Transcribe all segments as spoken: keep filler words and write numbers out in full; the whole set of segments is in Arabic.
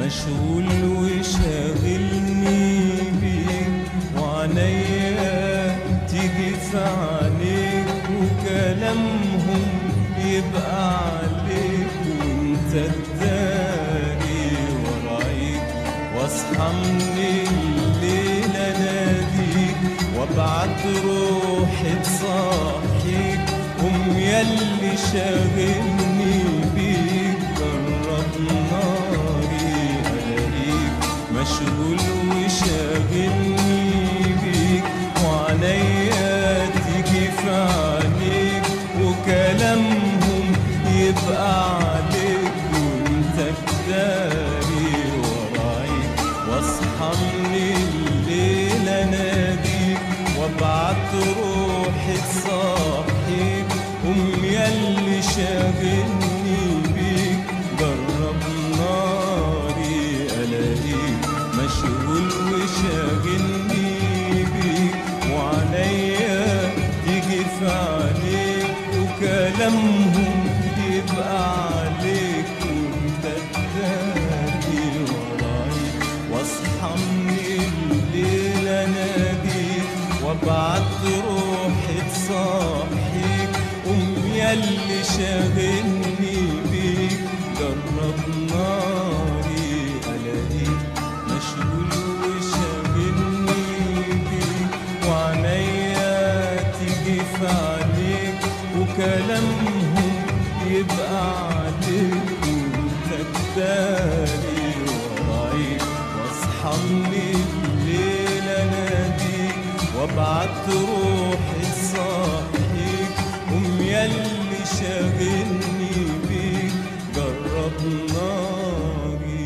مشغول وشاغلني بيك، وعنيا تيجي في عينيك، وكلامهم يبقى عليك، وانت تداري ورايك، واصحى من الليل اناديك، وابعت روحي تصحيك، قوم ياللي شاغلني بيك، جرب ناري الاقيك، مشغول وشاغلني بيك، وعنيا تيجي في عينيك، وكلامهم يبقى عليك، وانت تداري ورايك، واصحى من الليل اناديك، وابعت روحي تصحيك، قوم ياللي شاغلني بيك، جرب ناري الاقيك، مشغول وشاغلني بيك، وعنيا تيجي في عليك، وكلامهم يبقى عليك، وانت تداري ورايك، واصحى من الليل اناديك، وابعت روحي تصحيك، قوم ياللي شاغلني بيك، جرب ناري الاقيك، مشغول وشاغلني بيك، وعنيا تيجي في عليك، وكلامهم يبقى عليك، وانت تداري ورايك، واصحى من الليل اناديك، وابعت روحي تصحيك، قوم ياللي شاغلني بيك، جرب ناري.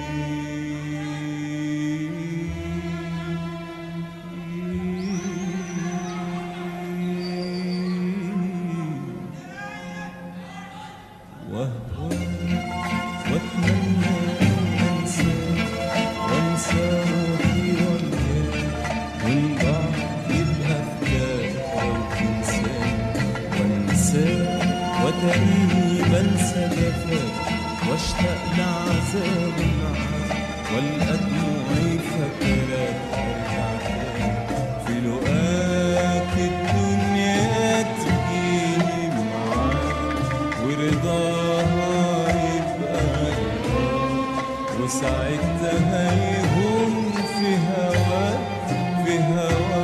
واهواك واتمنى ان انساك، وانسى روحي وياك، والبعض يبقى فداك لو تنساك، وانساك وتريني بنسى جفاك، واشتاق لعذاب معاك، والقى دموعي فاكراك، ارجع تاني في لقاك، الدنيا تجيني معاك، ورضاها يبقى رضاك، وساعتها هيهون في هواك، في هواك